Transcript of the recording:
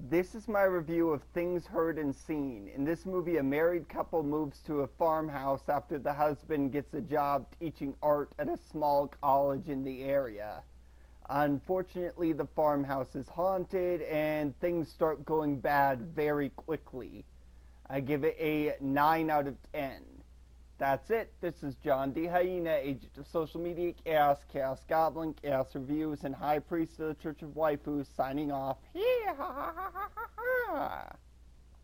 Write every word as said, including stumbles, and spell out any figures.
This is my review of Things Heard and Seen. In this movie, a married couple moves to a farmhouse after the husband gets a job teaching art at a small college in the area. Unfortunately, the farmhouse is haunted and things start going bad very quickly. I give it a nine out of ten. That's it. This is John D. Hyena, agent of social media chaos, chaos goblin, chaos reviews, and high priest of the Church of Waifus, signing off.